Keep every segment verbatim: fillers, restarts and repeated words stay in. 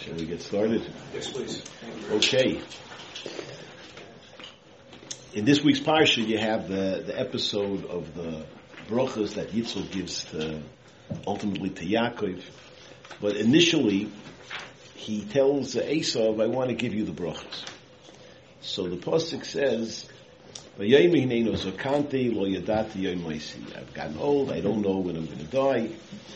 Shall we get started? Yes, please. Okay. In this week's parsha, you have the, the episode of the brachas that Yitzchak gives to, ultimately to Yaakov. But initially, he tells Esav, I want to give you the brachas. So the pasuk says, I've gotten old, I don't know when I'm going to die.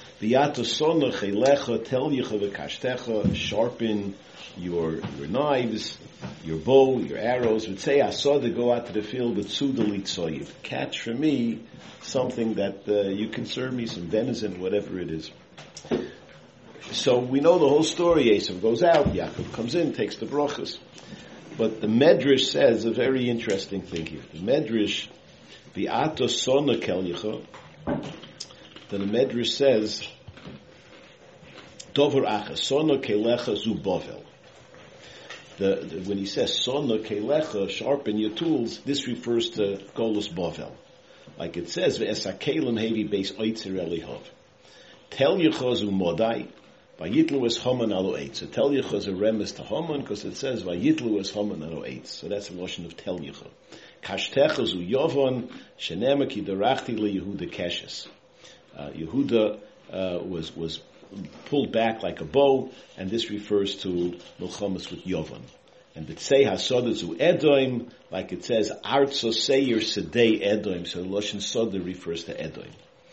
Sharpen your your knives, your bow, your arrows. Would say, I saw to go out to the field with sudalit. Catch for me something that uh, you can serve me, some venison, whatever it is. So we know the whole story. Esav goes out, Yaakov comes in, takes the brachas. But the Medrash says a very interesting thing here. The Medrash, the Ato Sona Kelyecha, the Medrash says, Dover Acha, Sona Kelecha Zu Bovel. The, the, when he says Sona Kelecha, sharpen your tools, this refers to Golus Bovel. Like it says, Ve'esakelim hevi beis oitzer elihov. Tel Yecha Zu Modai, Vayitlu es Haman alo eitz. So Tel Yecha is a remes to Haman because it says Vayitlu es Haman alo eitz. So that's the notion of Tel Yecha. Kashtecha Zu Yovon, Shenema ki derachti le Yehuda Keshes. Uh, Yehuda uh, was was pulled back like a bow, and this refers to Milchamas with Yovan. And B'tzei HaSoda Zu Edom, like it says, Artso Seir Sedei Edom, so Loshen Soda refers to Edom.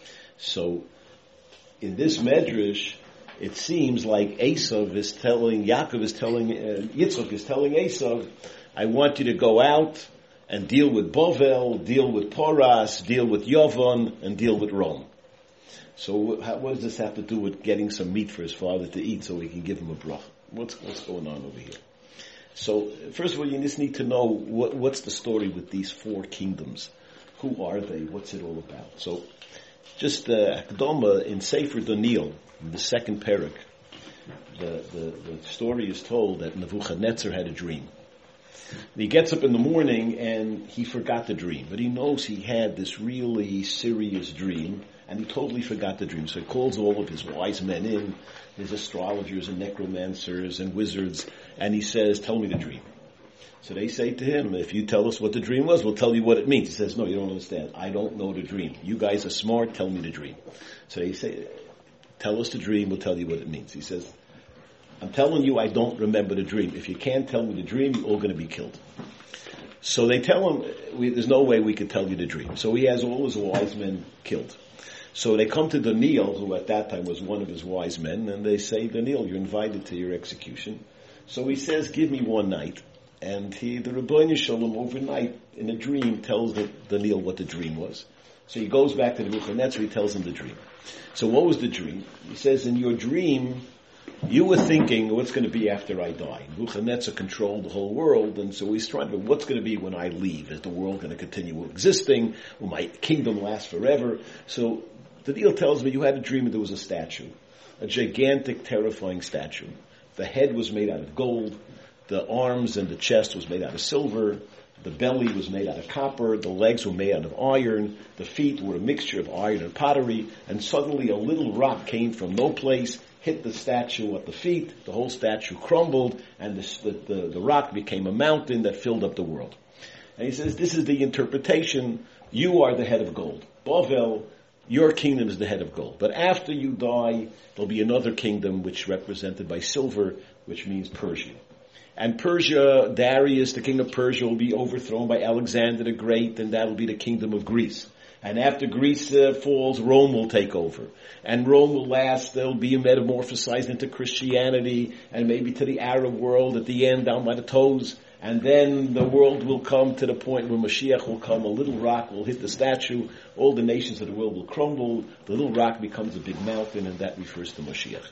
So, in this Medrash, it seems like Esav is telling, Yaakov is telling, uh, Yitzchak is telling Esav, I want you to go out and deal with Bovel, deal with Poras, deal with Yovan, and deal with Rome. So how, what does this have to do with getting some meat for his father to eat so he can give him a bracha? What's, what's going on over here? So first of all, you just need to know what, what's the story with these four kingdoms. Who are they? What's it all about? So just uh, Akdoma in Sefer Daniel, in the second parak, the, the, the story is told that Nebuchadnezzar had a dream. And he gets up in the morning and he forgot the dream, but he knows he had this really serious dream, and he totally forgot the dream. So he calls all of his wise men in, his astrologers and necromancers and wizards, and he says, tell me the dream. So they say to him, if you tell us what the dream was, we'll tell you what it means. He says, no, you don't understand. I don't know the dream. You guys are smart, tell me the dream. So they say, tell us the dream, we'll tell you what it means. He says, I'm telling you I don't remember the dream. If you can't tell me the dream, you're all going to be killed. So they tell him, we, there's no way we could tell you the dream. So he has all his wise men killed. So they come to Daniel, who at that time was one of his wise men, and they say, Daniel, you're invited to your execution. So he says, give me one night. And he, the Rebbeinu Shalom, overnight, in a dream, tells the, Daniel what the dream was. So he goes back to Nebuchadnezzar, he tells him the dream. So what was the dream? He says, in your dream, you were thinking, what's going to be after I die? Nebuchadnezzar controlled the whole world, and so he's trying to, what's going to be when I leave? Is the world going to continue existing? Will my kingdom last forever? So the deal tells me you had a dream and there was a statue, a gigantic, terrifying statue. The head was made out of gold, the arms and the chest was made out of silver, the belly was made out of copper, the legs were made out of iron, the feet were a mixture of iron and pottery, and suddenly a little rock came from no place, hit the statue at the feet, the whole statue crumbled, and the, the, the rock became a mountain that filled up the world. And he says, this is the interpretation, you are the head of gold. Bavel, your kingdom is the head of gold. But after you die, there'll be another kingdom which is represented by silver, which means Persia. And Persia, Darius, the king of Persia, will be overthrown by Alexander the Great, and that'll be the kingdom of Greece. And after Greece uh, falls, Rome will take over. And Rome will last, they'll be metamorphosized into Christianity, and maybe to the Arab world at the end, down by the toes. And then the world will come to the point where Mashiach will come, a little rock will hit the statue, all the nations of the world will crumble, the little rock becomes a big mountain, and that refers to Mashiach.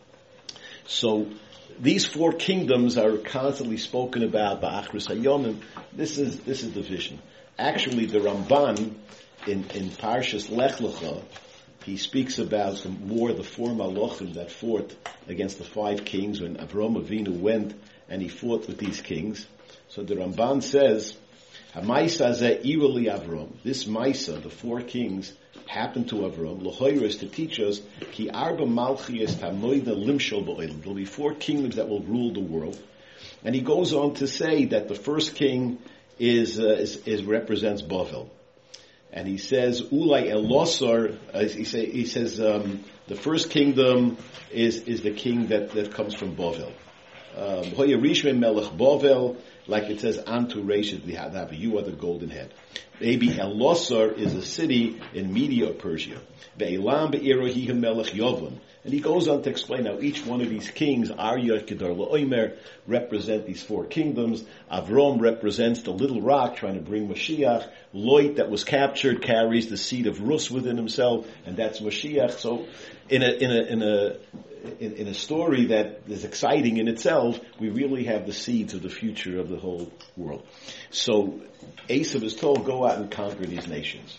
So, these four kingdoms are constantly spoken about by Achris Hayomim. This is, this is the vision. Actually, the Ramban, in, in Parshas Lech Lecha, he speaks about the war, the four Malachim that fought against the five kings when Avraham Avinu went and he fought with these kings. So the Ramban says HaMaisa ze iruli Avram. This Maisa, the four kings, happened to Avram. L'choira is to teach us, ki arba malchias tamoida limshol ba'olam. There'll be four kingdoms that will rule the world. And he goes on to say that the first king is, uh, is, is represents Bavel. And he says, Ulai Elosar, uh, he, say, he says, um, the first kingdom is, is the king that, that comes from Bavel. Hoya Rishme Melech Bavel, like it says, Antu Reshit Lihadavi, you are the golden head. Maybe Elosar is a city in Media or Persia. Ve'elam be'erohihim Melech Yovon. And he goes on to explain how each one of these kings, Arya, Kedar, La'omer, represent these four kingdoms. Avram represents the little rock trying to bring Mashiach. Lot, that was captured, carries the seed of Rus within himself, and that's Mashiach. So, in a in a in a in, in a story that is exciting in itself, we really have the seeds of the future of the whole world. So, Esav is told, go out and conquer these nations.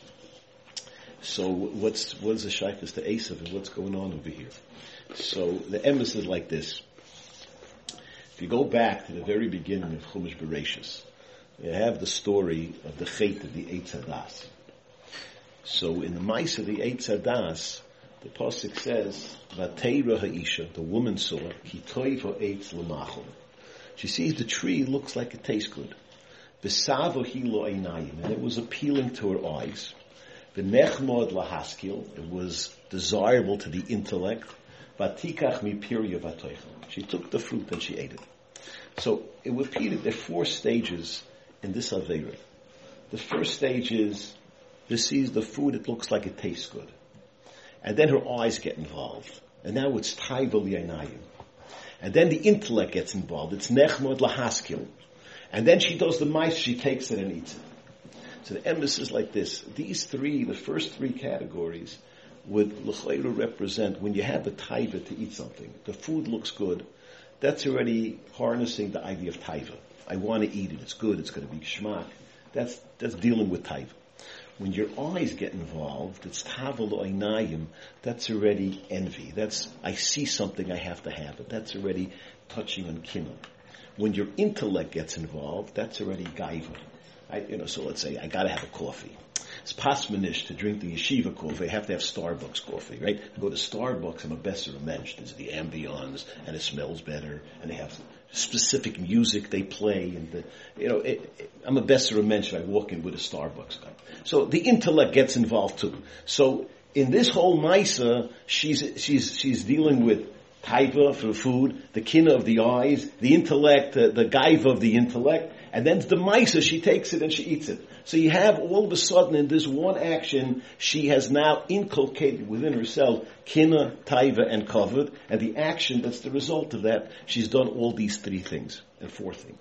So what's what is the shaykhus to Esav and what's going on over here? So the emes is like this. If you go back to the very beginning of Chumash Bereshis, you have the story of the Chet of the Eitz Hadas. So in the Maisa of the Eitz Hadas, the pasuk says, "Vateira ha'isha," the woman saw, "Ki toiva eitz l'machol." She sees the tree looks like it tastes good. V'savo hi lo einayim, and it was appealing to her eyes. V'nechmod lahaskil, it was desirable to the intellect. Vatikach mipirya vatoichel. She took the fruit and she ate it. So it repeated. There are four stages in this Aveira. The first stage is she sees the food, it looks like it tastes good. And then her eyes get involved. And now it's taiva li'ainayim. And then the intellect gets involved. It's nechmod lahaskil. And then she does the mice, she takes it and eats it. So the emphasis is like this. These three, the first three categories, would l'chayru represent when you have the taiva to eat something. The food looks good. That's already harnessing the idea of taiva. I want to eat it. It's good. It's going to be shmak. That's that's dealing with taiva. When your eyes get involved, it's tava lo'inayim. That's already envy. That's I see something, I have to have it. That's already touching on kinah. When your intellect gets involved, that's already gaiva. I, you know, so let's say I gotta have a coffee. It's pasmanish to drink the yeshiva coffee. I have to have Starbucks coffee, right? I go to Starbucks, I'm a besser mensch. There's the ambience, and it smells better, and they have specific music they play, and the, you know, it, it, I'm a besser mensch if I walk in with a Starbucks cup. So the intellect gets involved too. So in this whole Maisa, she's she's she's dealing with taiva for food, the kinna of the eyes, the intellect, uh, the gaiva of the intellect. And then the Maisa, she takes it and she eats it. So you have all of a sudden in this one action, she has now inculcated within herself kina, taiva, and kavod. And the action that's the result of that, she's done all these three things and four things.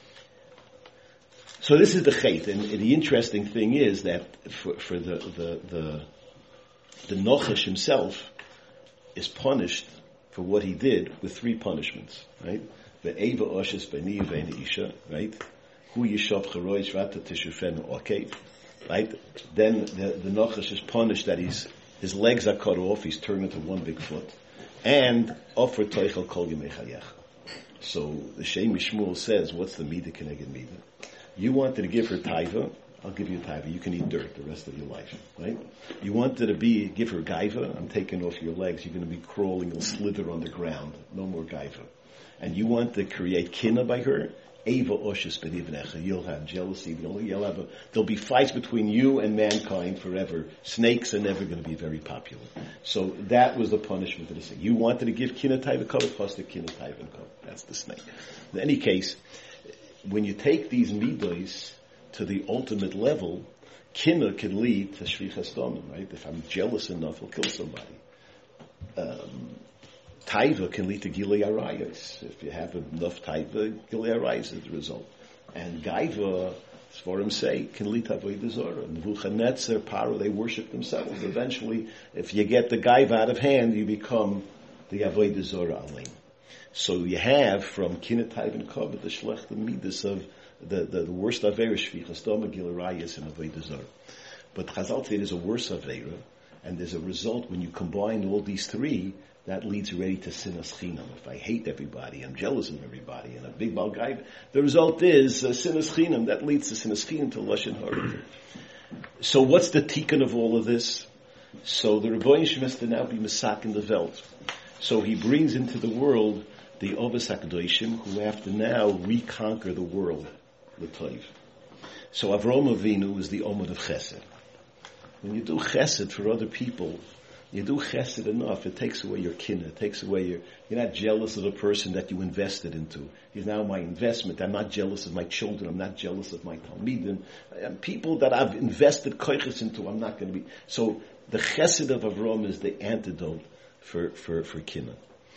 So this is the chet. And, and the interesting thing is that for, for the, the, the, the Nochash himself is punished for what he did with three punishments, right? The Eva Oshes Beni Ve'en Isha, right? Hu Yishav Charoish Vata Tishufenu Okay, right? Then the, the Nochash is punished that he's, his legs are cut off, he's turned into one big foot. And Offer Teichel Kol Yemei Chayech. So the Shem Mishmuel says, what's the Midah Keneged Midah? You wanted to give her taiva, I'll give you taiva. You can eat dirt the rest of your life, right? You wanted to be, give her gaiva, I'm taking off your legs, you're going to be crawling, you'll slither on the ground. No more gaiva. And you want to create kina by her, Eva Oshis Benivnecha, you'll have jealousy, you'll, you'll have a, there'll be fights between you and mankind forever. Snakes are never going to be very popular. So that was the punishment of the snake. You wanted to give kina taiva cover, plus the kina taiva cover. That's the snake. In any case, when you take these midos to the ultimate level, kina can lead to shvichas damim, right? If I'm jealous enough, I'll kill somebody. Um, Taiva can lead to Gilei Arayos. If you have enough Taiva, Gilei Arayos is the result. And Gaiva, as Sforim say, can lead to Avodah Zorah. Nebuchadnezzar, Paro, they worship themselves. Eventually, if you get the Gaiva out of hand, you become the Avodah Zorah Alein. So you have from Kinat Taiva and Kavod, the Shlech, the Midas of the, the, the worst Aveira, Shvichas Dama, Gilei Arayos, and Avodah Zorah. But Chazal say there's a worse Aveira, and there's a result when you combine all these three, that leads already to sinas chinam. If I hate everybody, I'm jealous of everybody, and a big balgai, the result is uh, sinas chinam. That leads to sinas chinam, to lashon hara. So what's the tikkun of all of this? So the Rebbeinu Shem has to now be Mesak in the Welt. So he brings into the world the Ovos HaKadoshim, who have to now reconquer the world, the Toiv. So Avraham Avinu is the Omid of Chesed. When you do Chesed for other people, you do Chesed enough, it takes away your kin, it takes away your, you're not jealous of the person that you invested into. He's now my investment. I'm not jealous of my children. I'm not jealous of my Talmidim. And people that I've invested koiches into, I'm not going to be. So the Chesed of Avraham is the antidote for, for, for Kina.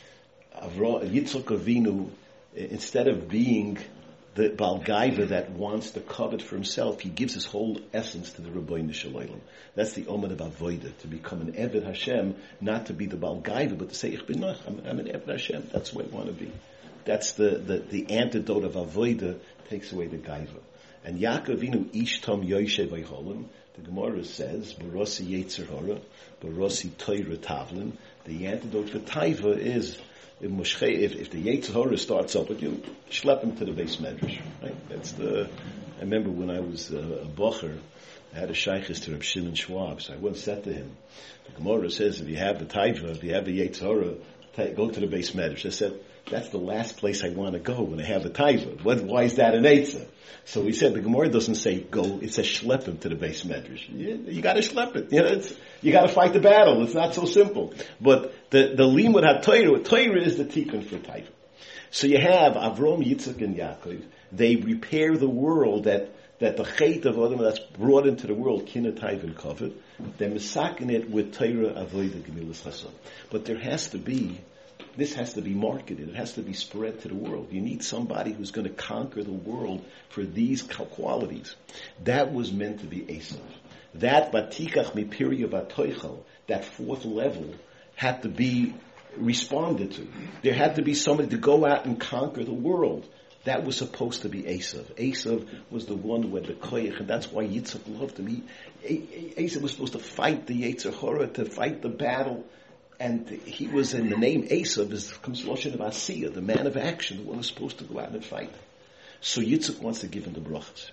Avraham, Yitzchak Avinu, instead of being the Baal Gaiva that wants to covet for himself, he gives his whole essence to the Rebbeinu Shalom. That's the Omid of Avodah, to become an Eved Hashem, not to be the Baal Gaiva, but to say, Ich bin noch, I'm, I'm an Eved Hashem. That's the way I want to be. That's the, the, the antidote of Avodah, takes away the Gaiva. And Yaakov Avinu, Ish Tom Yoshe Vayholim, the Gemara says, Barosi Yetzer Hara, Barosi Torah Tavlin. The antidote for Taiva is, if, if, if the Yetzer Hara starts up with you, schlep him to the base medrash. Right? That's the. I remember when I was uh, a bocher, I had a shaykhis to Reb Shimon Schwab. So I once said to him, the Gemara says, if you have the Taiva, if you have the Yetzer Hara, go to the base medrash. I said, that's the last place I want to go when I have the Taiva. What, why is that an Eitzah? So he said the Gemara doesn't say go, it says schlep him to the base medrash. You, you got to schlep it. You know, it's, you got to fight the battle. It's not so simple. But the the limud haTorah, Torah is the tikkun for Taiva. So you have Avram, Yitzchak, and Yaakov. They repair the world that that the chait of Adam that's brought into the world, Kina, Taiva, and Kavod. They're misakin it with Torah, Avodah, Gemilas Chasam. But there has to be. This has to be marketed. It has to be spread to the world. You need somebody who's going to conquer the world for these qualities. That was meant to be Esav. That batikach mipiria batoichel, that fourth level, had to be responded to. There had to be somebody to go out and conquer the world. That was supposed to be Esav. Esav was the one who had the koyach, and that's why Yitzchak loved him. He, Esav was supposed to fight the Yetzer Hara, to fight the battle. And he was, in the name Esav, is comes Lashon of Asiyah, the man of action, the one who's supposed to go out and fight. So Yitzchak wants to give him the brachas.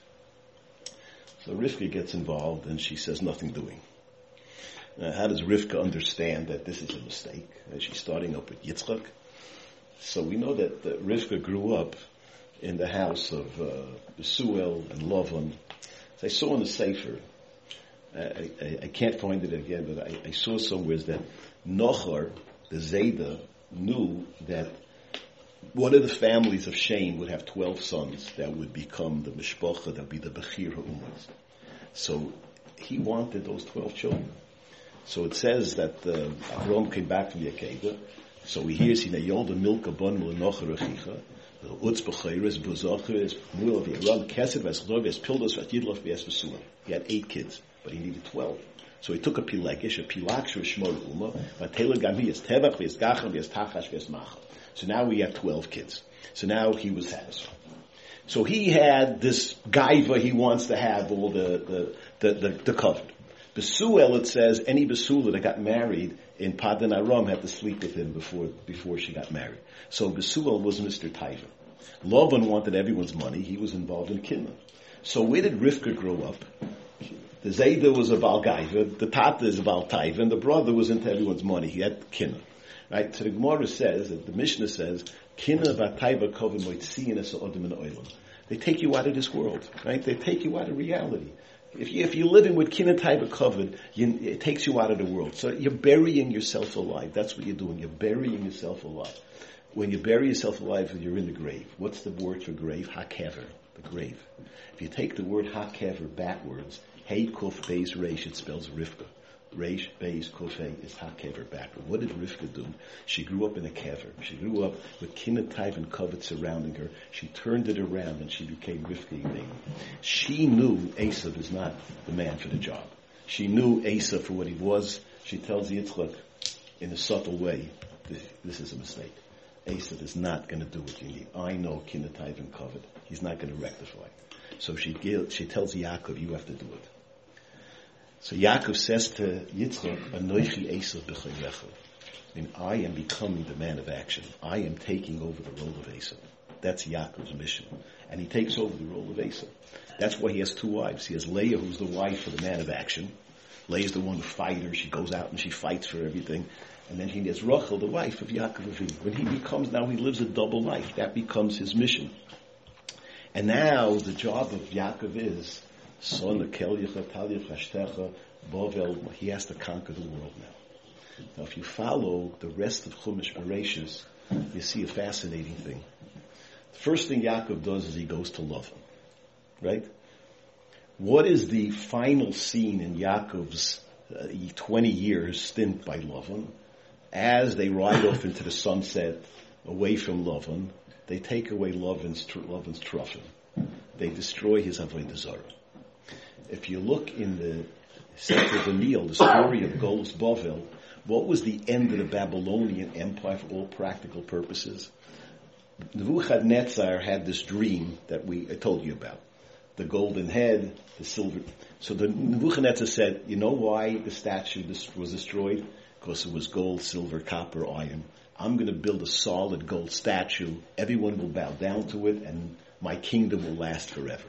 So Rivka gets involved, and she says nothing doing. Now, how does Rivka understand that this is a mistake? And she's starting up with Yitzchak. So we know that, that Rivka grew up in the house of uh, Besuel and Lavan. So I saw in the Sefer, I, I, I can't find it again, but I, I saw somewhere that Nochar, the Zayda, knew that one of the families of Shem would have twelve sons that would become the Mishpacha, that would be the Bechir HaUmas. So he wanted those twelve children. So it says that uh, Avram came back from Yakeda, so he hears, he Yolda Milka Bon Nochar Achicha, the Utz Bechiris, Buzachiris, Muel V'Yaram, Kesed, V'Eschlor, V'Espildos, V'Yidlof, V'Esvesua. He had eight kids, but he needed twelve. So he took a pilegish, a pilak sh'shmor uma, v'atela gamias tevach v'yesgacham v'yestachash v'yesmachal. So now we have twelve kids. So now he was satisfied. So he had this gaiva, he wants to have all the the the, the, the covered. Besuel, it says, any Besula that got married in Padan Aram had to sleep with him before before she got married. So Besuel was Mister Taiva. Lavan wanted everyone's money. He was involved in Kinna. So where did Rivka grow up? The Zayda was a Baal Gaiva, the Tata is a Baal Taiva, and the brother was into everyone's money. He had Kinna. Right? So the Gemara says, the Mishnah says, Kinna v'Taiva kovim moitziyinas ha'odem in oilam. They take you out of this world. Right? They take you out of reality. If, you, if you're living with Kinna Taiva covered, you, it takes you out of the world. So you're burying yourself alive. That's what you're doing. You're burying yourself alive. When you bury yourself alive, you're in the grave. What's the word for grave? HaKever, the grave. If you take the word HaKever backwards, Hey Kuf Beis Reish, it spells Rivka. Reish Beis Kuf Hey is HaKever backward. What did Rivka do? She grew up in a kever. She grew up with Kinna Taiva and Kavod surrounding her. She turned it around and she became Rivka Yidin. She knew Esav is not the man for the job. She knew Esav for what he was. She tells Yitzchak in a subtle way, this, this is a mistake. Esav is not going to do what you need. I know Kinna Taiva and Kavod. He's not going to rectify. So she she tells Yaakov, you have to do it. So Yaakov says to Yitzchak, Anoichi Esav b'chayrecha. And I am becoming the man of action. I am taking over the role of Esav. That's Yaakov's mission. And he takes over the role of Esav. That's why he has two wives. He has Leah, who's the wife of the man of action. Leah's the one who fights her. She goes out and she fights for everything. And then he has Rachel, the wife of Yaakov Avinu. When he becomes, now he lives a double life. That becomes his mission. And now the job of Yaakov is, Son Kelyecha, Talyecha, Hashtecha, Bovel, he has to conquer the world now. Now if you follow the rest of Chumash Bereshis, you see a fascinating thing. The first thing Yaakov does is he goes to Lavan. Right? What is the final scene in Yaakov's uh, twenty years stint by Lavan? As they ride off into the sunset, away from Lavan, they take away Lavan's, Lavan's truffin. They destroy his Avodah Zarah. If you look in the Sefer Daniel, the story of Golus Bavel, what was the end of the Babylonian Empire for all practical purposes? Nebuchadnezzar had this dream that we I told you about. The golden head, the silver. So the Nebuchadnezzar said, you know why the statue was destroyed? Because it was gold, silver, copper, iron. I'm going to build a solid gold statue. Everyone will bow down to it, and my kingdom will last forever.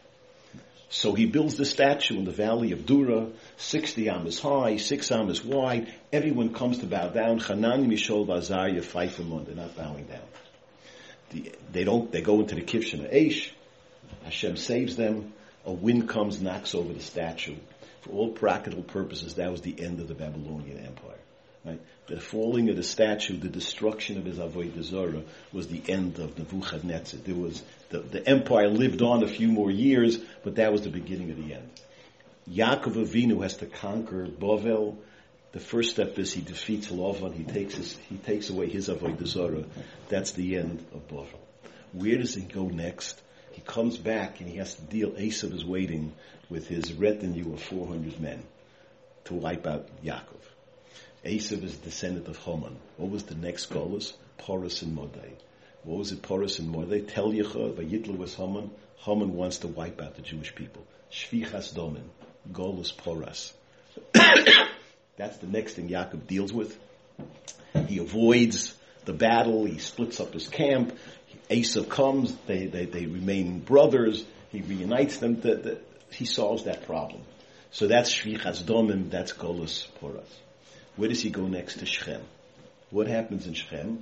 So he builds the statue in the valley of Dura, sixty amas high, six amas wide. Everyone comes to bow down. Hanani, Mishael, Azariah, Pfeifferman. They're not bowing down. The, they don't. They go into the Kivshan Eish. Hashem saves them. A wind comes, knocks over the statue. For all practical purposes, that was the end of the Babylonian Empire. Right? The falling of the statue, the destruction of his Avodah Zarah, was the end of Nebuchadnezzar. There was the, the empire lived on a few more years, but that was the beginning of the end. Yaakov Avinu has to conquer Bavel. The first step is he defeats Lavan. He takes his, he takes away his Avodah Zarah. That's the end of Bavel. Where does he go next? He comes back and he has to deal. Esav is waiting with his retinue of four hundred men to wipe out Yaakov. Esav is a descendant of Haman. What was the next Golus? Porus and Modai. What was it, Porus and Modai? Tel Yecha, Vayitla was Haman. Haman wants to wipe out the Jewish people. Shvichas Domen. Golus Porus. That's the next thing Yaakov deals with. He avoids the battle. He splits up his camp. Esav comes. They, they, they remain brothers. He reunites them. The, the, he solves that problem. So that's Shvichas Domen. That's Golus Porus. Where does he go next? To Shechem. What happens in Shechem?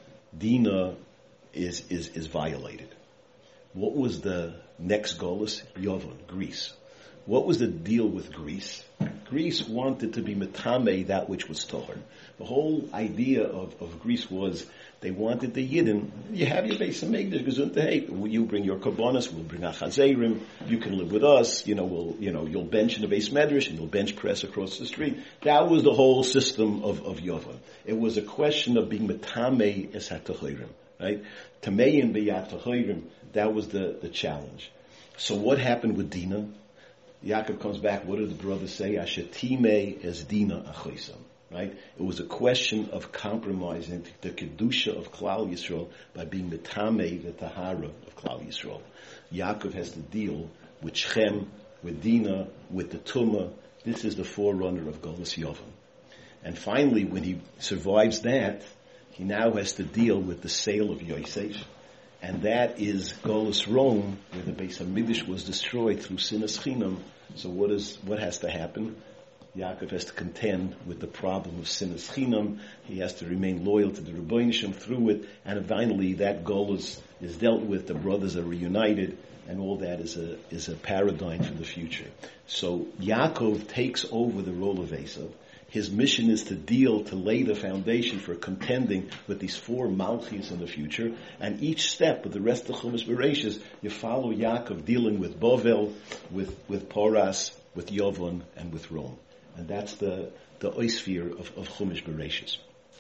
Dinah is, is, is violated. What was the next Golus? Yavon, Greece. What was the deal with Greece? Greece wanted to be metame, that which was Tohar. The whole idea of, of Greece was they wanted the Yidden. You have your base of Megdash, gesund hey, you bring your korbanos, we'll bring our chazerim, you can live with us, you know, we'll, you know, you'll bench in the base medrash and you'll bench press across the street. That was the whole system of, of Yovan. It was a question of being metame es hatachirim, right? Tamein beyat tachirim, that was the, the challenge. So what happened with Dinah? Yaakov comes back, what did the brothers say? Ashetime es Dinah achoisam. Right? It was a question of compromising the Kedusha of Klal Yisrael by being the Tameh, the Tahara of Klal Yisrael. Yaakov has to deal with Shem, with Dinah, with the Tumah. This is the forerunner of Golus Yovan. And finally, when he survives that, he now has to deal with the sale of Yosef. And that is Golus Rome, where the Beis HaMikdash was destroyed through Sinas Chinam. So what is, what has to happen? Yaakov has to contend with the problem of Sinas Chinam. He has to remain loyal to the Rebbeinu Shem through it. And finally, that goal is, is dealt with. The brothers are reunited. And all that is a, is a paradigm for the future. So Yaakov takes over the role of Esav. His mission is to deal, to lay the foundation for contending with these four Malchis in the future. And each step of the rest of Chumash Bereshis, you follow Yaakov dealing with Bovel, with, with Poras, with Yovon, and with Rome. And that's the the oisphere of, of Chumash Bereshis.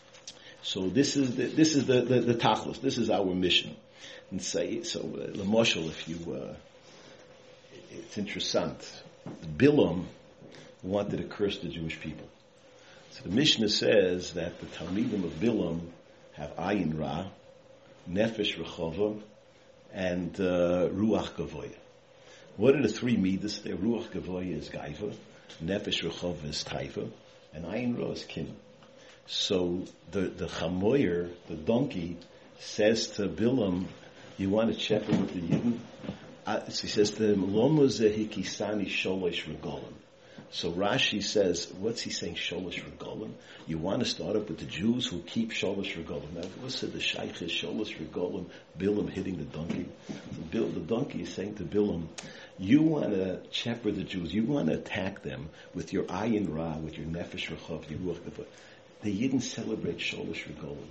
So this is the, this is the, the, the tachlis. This is our mission. And say so. Uh, Lamoshel, if you, uh, it's interesting. Bilam wanted to curse the Jewish people. So the Mishnah says that the Talmidim of Bilam have Ayin Ra, Nefesh Rechova, and uh, Ruach Gavoya. What are the three midas? There, Ruach Gavoya is Gaiva, Nefesh Rechova is Taiva, and Ayin Ra is Kin. So the, the chamoyer, the donkey, says to Bilam, you want to shepherd with the Yidden? Uh, so he says to him, Loma zehikisani sholosh regolim. So Rashi says, what's he saying, sholosh regolim? You want to start up with the Jews who keep sholosh regolim. Now, listen, the shaykh is sholosh regolim, Bilam hitting the donkey. So Bil, the donkey is saying to Bilam, you want to shepherd the Jews, you want to attack them with your ayin ra, with your nefesh rechav, your ruach nefesh. The Yidden celebrate sholosh regolim.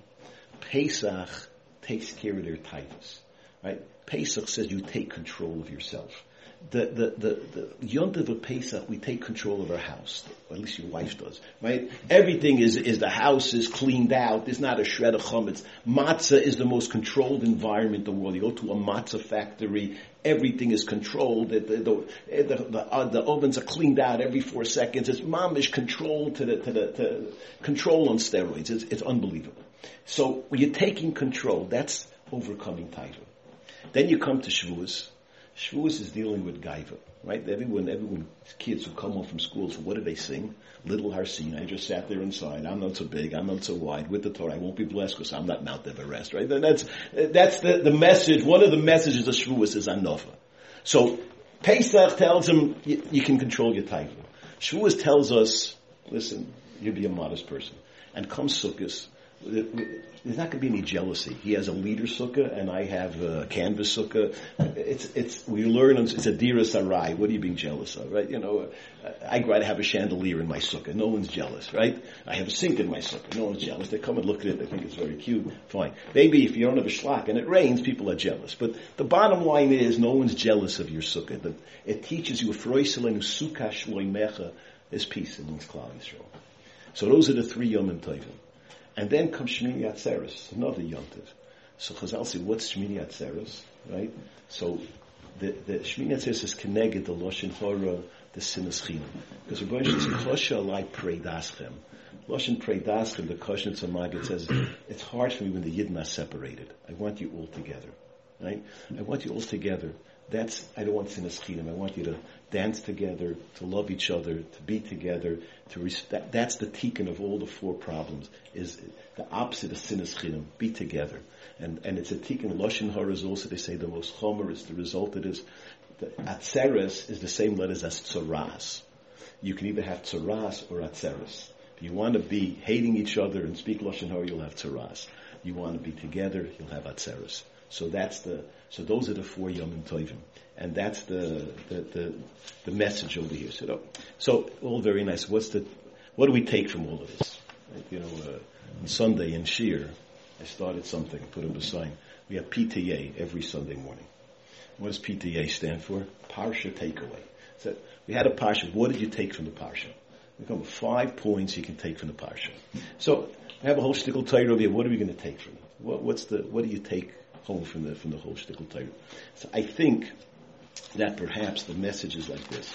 Pesach takes care of their titles. Right? Pesach says you take control of yourself. The the the, the Yontiv of Pesach, we take control of our house. Or at least your wife does. Right? Everything is is the house is cleaned out. There's not a shred of chametz. Matzah is the most controlled environment in the world. You go to a matzah factory, everything is controlled. The the the, the, the, uh, the ovens are cleaned out every four seconds. It's mamish controlled to the to the to control on steroids. It's it's unbelievable. So when you're taking control, that's overcoming title. Then you come to Shavuos. Shavuos is dealing with Gaiva, right? Everyone, everyone, kids who come home from school, so what do they sing? Little Har Sinai. I just sat there inside. I'm not so big. I'm not so wide. With the Torah, I won't be blessed because I'm not Mount Everest, right? Then that's that's the, the message. One of the messages of Shavuos is Anova. So Pesach tells him you, you can control your title. Shavuos tells us, listen, you be a modest person. And come Sukkot, there's not going to be any jealousy. He has a leader sukkah, and I have a canvas sukkah. It's it's we learn it's a dira sarai. What are you being jealous of, right? You know, I'd rather have a chandelier in my sukkah. No one's jealous, right? I have a sink in my sukkah. No one's jealous. They come and look at it. They think it's very cute. Fine. Maybe if you don't have a shlach and it rains, people are jealous. But the bottom line is, no one's jealous of your sukkah. The, it teaches you a froiselenu sukkah shloi mecha. There's peace amongst Klal Yisrael. So those are the three yomim tovim. And then comes Shmini Atzeres, another yontiv. So Chazal say, what's Shmini Atzeres, right? So the, the Shmini Atzeres is connected the Loshen Hora, the Sinas Chinam. Because Rebbe says, Kosha alai preidaschem. Loshen preidaschem, the Koshen Tzamag, says, it's hard for me when the Yidden are separated. I want you all together, right? I want you all together. That's, I don't want Sinas Chinam. I want you to dance together, to love each other, to be together, to res- that, that's the tikkun of all the four problems, is the opposite of Sinas Chinam, be together. And and it's a tikkun, Loshen Hora is also, they say, the most chomer, it's the result of this. The Atzeres is the same letters as Tzoras. You can either have Tzoras or Atzeres. If you want to be hating each other and speak Loshen Hora, you'll have Tzoras. You want to be together, you'll have Atzeres. So that's the, so those are the four Yomim Tovim. And that's the, the, the, the message over here. So, so, all very nice. What's the, what do we take from all of this? Right? You know, uh, on Sunday in Shir, I started something, put up a sign. We have P T A every Sunday morning. What does P T A stand for? Parsha Takeaway. So we had a Parsha. What did you take from the Parsha? We come with five points you can take from the Parsha. So, we have a whole shtickle Torah over here. What are we going to take from it? What, what's the, what do you take home from the, from the whole shtickle Torah? So I think that perhaps the message is like this.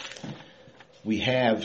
We have,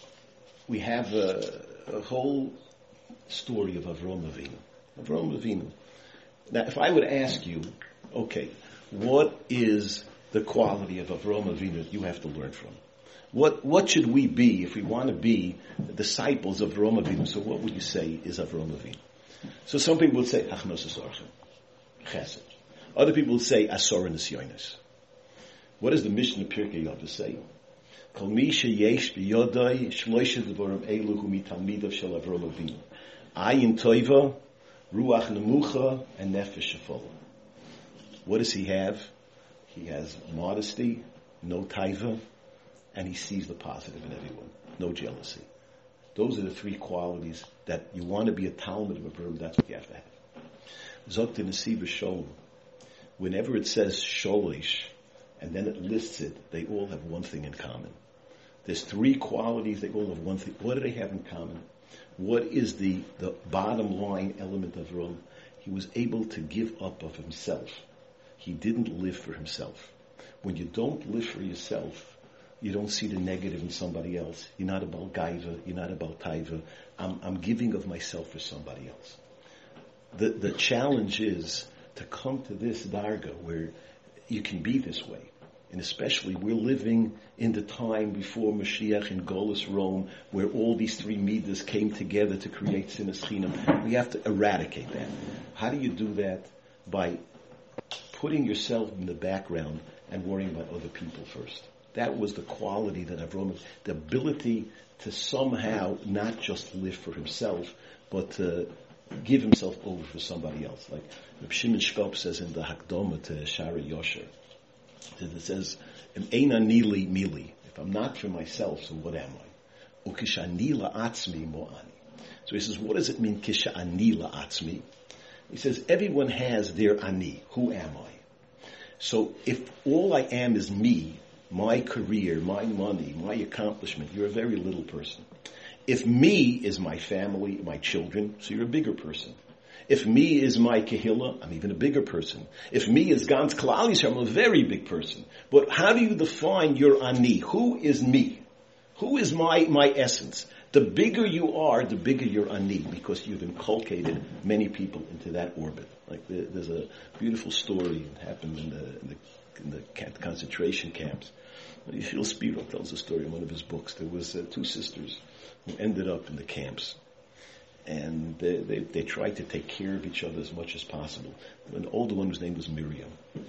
we have a, a whole story of Avraham Avinu. Avraham Avinu. Now, if I would ask you, okay, what is the quality of Avraham Avinu that you have to learn from? What what should we be if we want to be disciples of Avraham Avinu? So what would you say is Avraham Avinu? So some people would say, Achnos Asarchem, Chesed. Other people would say, Asor Nisyonis. What does the Mishnah Pirkei Avos say? Kol mi sheyesh b'yodai shloisha devarim elu hu mitalmidav shel Avraham Avinu. Ayin toiva, ruach nemucha, and nefesh shefola. What does he have? He has modesty, no taiva, and he sees the positive in everyone. No jealousy. Those are the three qualities that you want to be a Talmud of Avraham, that's what you have to have. Zok the Nesiba Sholem. Whenever it says Sholish, and then it lists it, they all have one thing in common. There's three qualities, they all have one thing. What do they have in common? What is the, the bottom line element of Avraham? He was able to give up of himself. He didn't live for himself. When you don't live for yourself, you don't see the negative in somebody else. You're not about gaiva. You're not about taiva. I'm, I'm giving of myself for somebody else. The the challenge is to come to this darga where you can be this way. And especially, we're living in the time before Mashiach in Golus Rome, where all these three midas came together to create Sinas Chinam. We have to eradicate that. How do you do that? By putting yourself in the background and worrying about other people first. That was the quality that Avraham, the ability to somehow not just live for himself, but to give himself over for somebody else. Like Reb Shimon Shkop says in the Hakdama to Shari Yosher, it says, "Eina nili mili." If I'm not for myself, so what am I? Ukishani la'atzmi mo'ani. So he says, what does it mean, kishani la'atzmi? He says, everyone has their ani. Who am I? So if all I am is me, my career, my money, my accomplishment, you're a very little person. If me is my family, my children, so you're a bigger person. If me is my kehillah, I'm even a bigger person. If me is Gans Klal Yisrael, I'm a very big person. But how do you define your ani? Who is me? Who is my, my essence? The bigger you are, the bigger your ani, because you've inculcated many people into that orbit. Like the, there's a beautiful story that happened in the, in the, in the concentration camps. Yechiel Spiro tells a story in one of his books. There was uh, two sisters who ended up in the camps. And they, they, they tried to take care of each other as much as possible. And the older one, whose name was Miriam.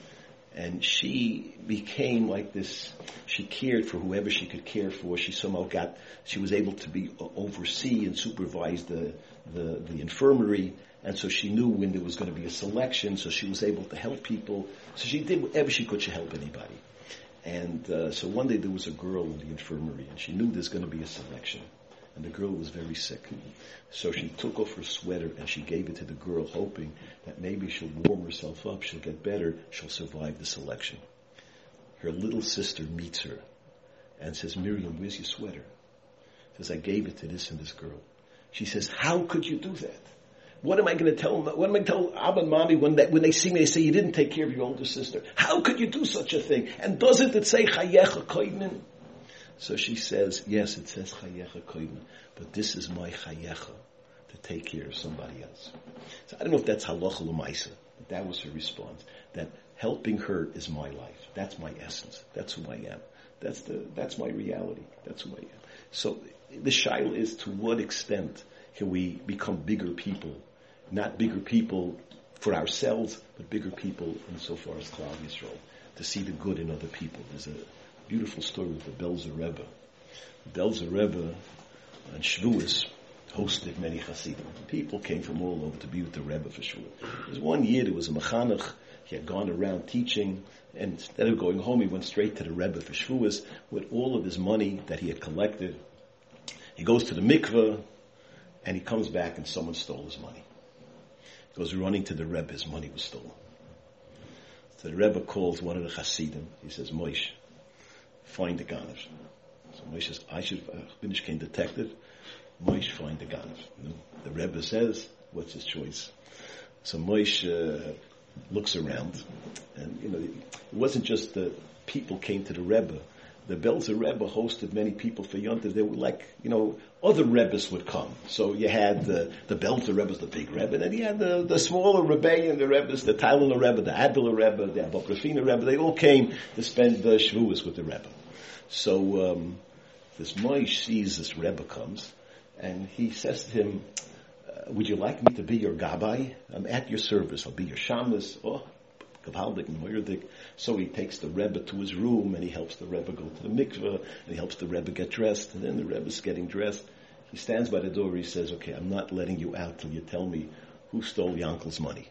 And she became like this, she cared for whoever she could care for. She somehow got, she was able to be, uh, oversee and supervise the, the, the infirmary. And so she knew when there was going to be a selection, so she was able to help people. So she did whatever she could to help anybody. And uh, so one day there was a girl in the infirmary, and she knew there's going to be a selection. And the girl was very sick. So she took off her sweater and she gave it to the girl, hoping that maybe she'll warm herself up, she'll get better, she'll survive the selection. Her little sister meets her and says, "Miriam, where's your sweater?" Says, "I gave it to this and this girl." She says, "How could you do that? What am I going to tell them? What am I going to tell Abba and Mommy when, that, when they see me, they say, you didn't take care of your older sister? How could you do such a thing? And doesn't it say, Chayecha Koidmin?" So she says, yes, it says Chayecha Koidmin, but this is my Chayecha, to take care of somebody else. So I don't know if that's Halacha L'Maisa, but that was her response, that helping her is my life. That's my essence. That's who I am. That's the, that's my reality. That's who I am. So the shaila is, to what extent can we become bigger people? Not bigger people for ourselves, but bigger people insofar as Klal Yisrael, to see the good in other people. There's a beautiful story with the Belzer Rebbe. The Belzer Rebbe on Shavuos hosted many Hasidim. People came from all over to be with the Rebbe for Shavuos. There was one year, there was a Mechanech. He had gone around teaching, and instead of going home, he went straight to the Rebbe for Shavuos with all of his money that he had collected. He goes to the mikveh, and he comes back, and someone stole his money. He goes running to the Rebbe, his money was stolen. So the Rebbe calls one of the Hasidim. He says, "Moshe, find the Ganav." So Moshe says, I should finish came detective. Moshe, find the Ganav. You know, the Rebbe says, what's his choice? So Moshe uh, looks around, and you know, it wasn't just the people came to the Rebbe. The Belzer Rebbe hosted many people for Yontif. They were like, you know, other Rebbes would come. So you had the, the Belzer Rebbe, the big Rebbe, and then you had the, the smaller rebellion, the Rebbes, the Tyler Rebbe, the Adler Rebbe, the Abokrafina Rebbe. They all came to spend the Shavuos with the Rebbe. So um, this Moshe sees this Rebbe comes, and he says to him, uh, would you like me to be your Gabbai? I'm at your service. I'll be your Shamus. Oh, Gavaldik and Moirdik. So he takes the Rebbe to his room, and he helps the Rebbe go to the mikveh, and he helps the Rebbe get dressed, and then the Rebbe's getting dressed. He stands by the door, he says, okay, I'm not letting you out till you tell me who stole Yankel's money.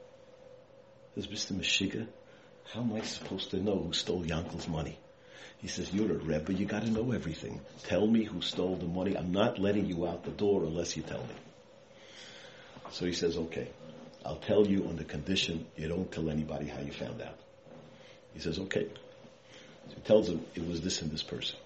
He says, Mister Meshiga, how am I supposed to know who stole Yankel's money? He says, you're a Rebbe, you gotta know everything. Tell me who stole the money. I'm not letting you out the door unless you tell me. So he says, okay, I'll tell you on the condition you don't tell anybody how you found out. He says, okay. So he tells him it was this and this person.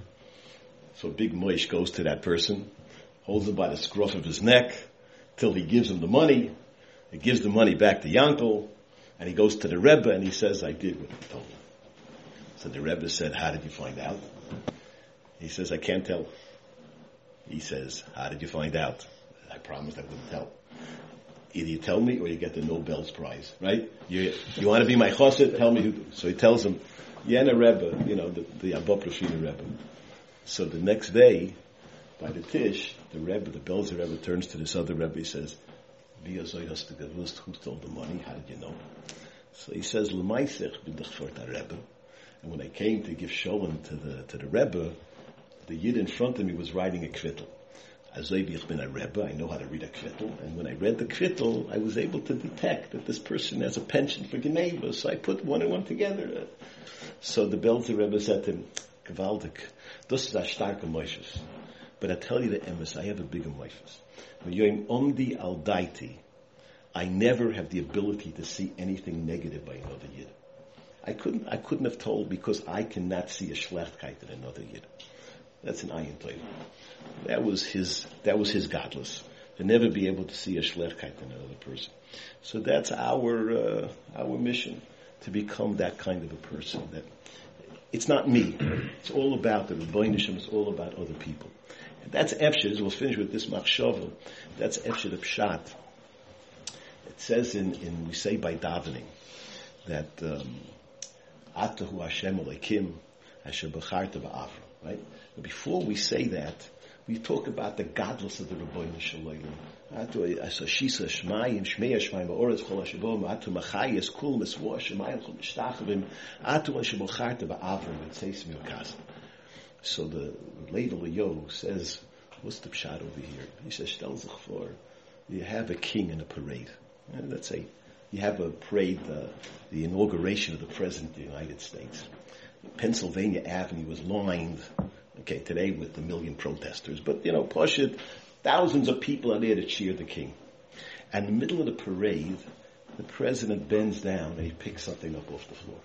So Big Moshe goes to that person, holds him by the scruff of his neck till he gives him the money. He gives the money back to Yankel, and he goes to the Rebbe and he says, I did what you told me. So the Rebbe said, how did you find out? He says, I can't tell. He says, how did you find out? I promised I wouldn't tell. Either you tell me or you get the Nobel's Prize, right? You you want to be my chassid? Tell me who. So he tells him, Yena Rebbe, you know, the, the Abba Profina Rebbe. So the next day, by the Tish, the Rebbe, the Belzer Rebbe, turns to this other Rebbe. He says, "Wie soll das gewusst? Who stole the money? How did you know?" So he says, "L'maisech b'dach for the Rebbe." And when I came to give Sholem to the to the Rebbe, the Yid in front of me was writing a kvittel. Azoy ich bin a Rebbe, I know how to read a kvittel. And when I read the kvittel, I was able to detect that this person has a penchant for Geneva. So I put one and one together. So the Belzer Rebbe said to him, "Gewaldig, das ist a starke Moishes. But I tell you the emes, I have a bigger Moishes. When you're in Omdi al Daiti, I never have the ability to see anything negative by another Yid. I couldn't, I couldn't have told because I cannot see a Schlechtigkeit in another Yid." That's an ayin toiv. That was his, that was his godless. To never be able to see a Schlechtigkeit in another person. So that's our, uh, our mission. To become that kind of a person. That it's not me. It's all about the Rebbeinu Nisham. It's all about other people. And that's Efshad. We'll finish with this machshava. That's Efshad of Pshat. It says in, in we say by davening that Atahu Hashem Elokim Asher B'charta B'Avram. Right. But before we say that, we talk about the godless of the Rebbeinu Shalom. Atu Asashisa Shmayim Shmei Shmayim Ba'oretz Chol Hashabom Atu Machayes Kul Mesvor Shemayim Chol Mishtachavim Atu Asher B'charta B'Avram and Tzeis Miokazim. So the Lev Eliyahu says, what's the pshat over here? He says, "Stel sich vor, you have a king in a parade. And let's say you have a parade, uh, the inauguration of the President of the United States. Pennsylvania Avenue was lined, okay, today with the million protesters, but, you know, push it, thousands of people are there to cheer the king. And in the middle of the parade, the president bends down and he picks something up off the floor.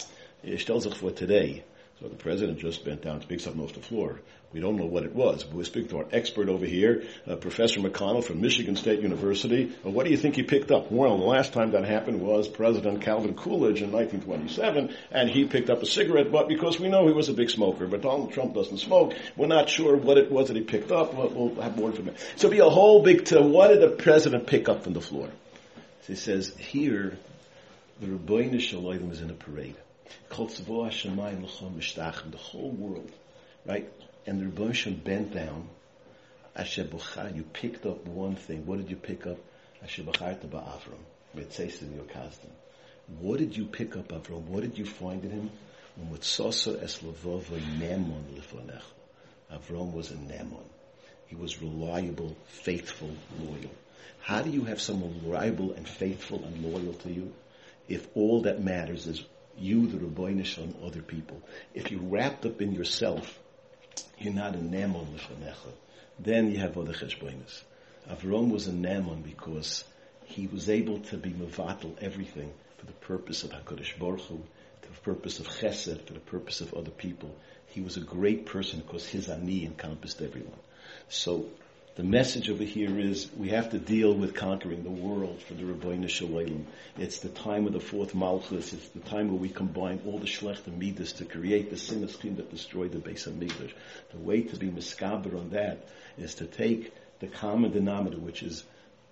He stellt sich vor today. So the president just bent down to pick something off the floor. We don't know what it was, but we're speaking to our expert over here, uh, Professor McConnell from Michigan State University. Well, what do you think he picked up? Well, the last time that happened was President Calvin Coolidge in nineteen twenty-seven, and he picked up a cigarette butt because we know he was a big smoker, but Donald Trump doesn't smoke. We're not sure what it was that he picked up. We'll, we'll have more information. So it'll be a whole big, t- what did the president pick up from the floor? So he says, here, the Rebbeinu Shalom is in a parade. Called Tzvah Hashemayim L'chom Mishtachim, the whole world, right? And the Rebbeinu Shalom bent down. Asher B'char, you picked up one thing. What did you pick up? Asher B'charta B'Avram, Mitzayis Miokazdim. What did you pick up, Avram? What did you find in him? U'mitzasa es levava nemon lefonecha. Avram was a nemon. He was reliable, faithful, loyal. How do you have someone reliable and faithful and loyal to you if all that matters is you, the Rebbeinu Shalom, other people? If you're wrapped up in yourself, you're not a nemon lefonecha. Then you have other cheshbonos. Avram was a nemon because he was able to be mevatel everything for the purpose of HaKadosh Baruch Hu, for the purpose of chesed, for the purpose of other people. He was a great person because his ani encompassed everyone. So the message over here is we have to deal with conquering the world for the Rebbeinu Shalom. It's the time of the fourth Malchus. It's the time where we combine all the Shlech and Midas to create the sin that destroyed the Beis HaMikdash. The way to be miskaber on that is to take the common denominator, which is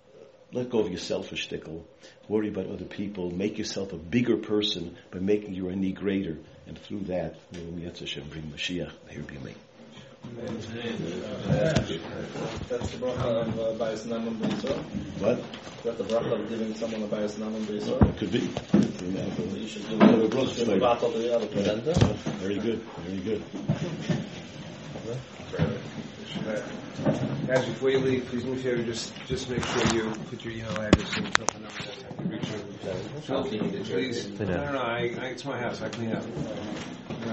let go of your selfish shtickle, worry about other people, make yourself a bigger person by making your ani greater, and through that, we will bring Mashiach here be me. That's the bracha of uh, Bayis Naman B'Yisrael? What? Is that the bracha of giving someone a Bayis Naman B'Yisrael? It could be. You should do it. Very good. Very good. Guys, before you leave, please move here. Just, just make sure you put your email address and telephone number. That's how you reach you. Please. No, no, no. I, I, it's my house. I clean up.